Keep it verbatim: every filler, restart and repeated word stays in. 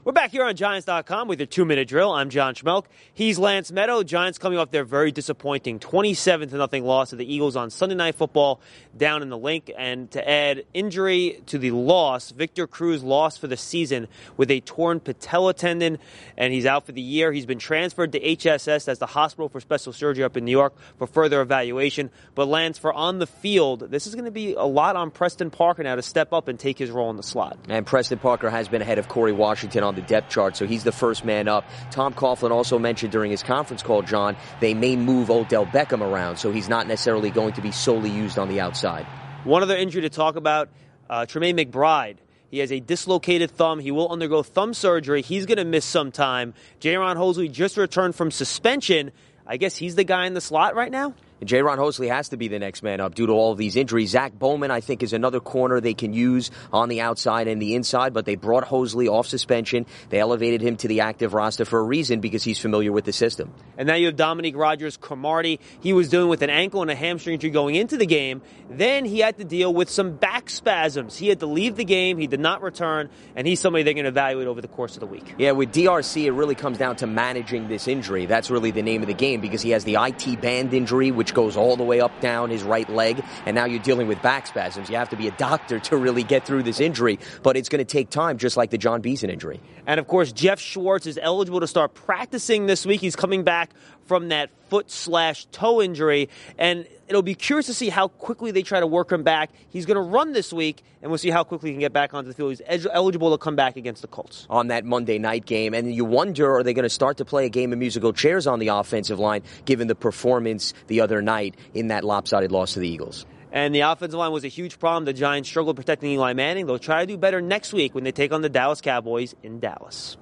We're back here on Giants dot com with your two-minute drill. I'm John Schmelk. He's Lance Meadow. Giants coming off their very disappointing twenty-seven to nothing loss to the Eagles on Sunday Night Football down in the Link. And to add injury to the loss, Victor Cruz lost for the season with a torn patella tendon, and he's out for the year. He's been transferred to H S S, that's the Hospital for Special Surgery up in New York, for further evaluation. But Lance, for on the field, this is going to be a lot on Preston Parker now to step up and take his role in the slot. And Preston Parker has been ahead of Corey Washington on the depth chart, so he's the first man up. Tom Coughlin also mentioned during his conference call, John, they may move Odell Beckham around, so he's not necessarily going to be solely used on the outside. One other injury to talk about, uh, Tremaine McBride. He has a dislocated thumb. He will undergo thumb surgery. He's going to miss some time. Jaron Hosley just returned from suspension. I guess he's the guy in the slot right now? And Jaron Hosley has to be the next man up due to all of these injuries. Zach Bowman, I think, is another corner they can use on the outside and the inside, but they brought Hosley off suspension. They elevated him to the active roster for a reason, because he's familiar with the system. And now you have Dominique Rodgers-Cromartie. He was dealing with an ankle and a hamstring injury going into the game. Then he had to deal with some back spasms. He had to leave the game. He did not return, and he's somebody they're going to evaluate over the course of the week. Yeah, with D R C, it really comes down to managing this injury. That's really the name of the game, because he has the I T band injury, which goes all the way up down his right leg, and now you're dealing with back spasms. You have to be a doctor to really get through this injury, but it's going to take time, just like the John Beeson injury. And, of course, Jeff Schwartz is eligible to start practicing this week. He's coming back from that foot slash toe injury, and it'll be curious to see how quickly they try to work him back. He's going to run this week, and we'll see how quickly he can get back onto the field. He's ed- eligible to come back against the Colts on that Monday night game. And you wonder, are they going to start to play a game of musical chairs on the offensive line, given the performance the other night in that lopsided loss to the Eagles? And the offensive line was a huge problem. The Giants struggled protecting Eli Manning. They'll try to do better next week when they take on the Dallas Cowboys in Dallas.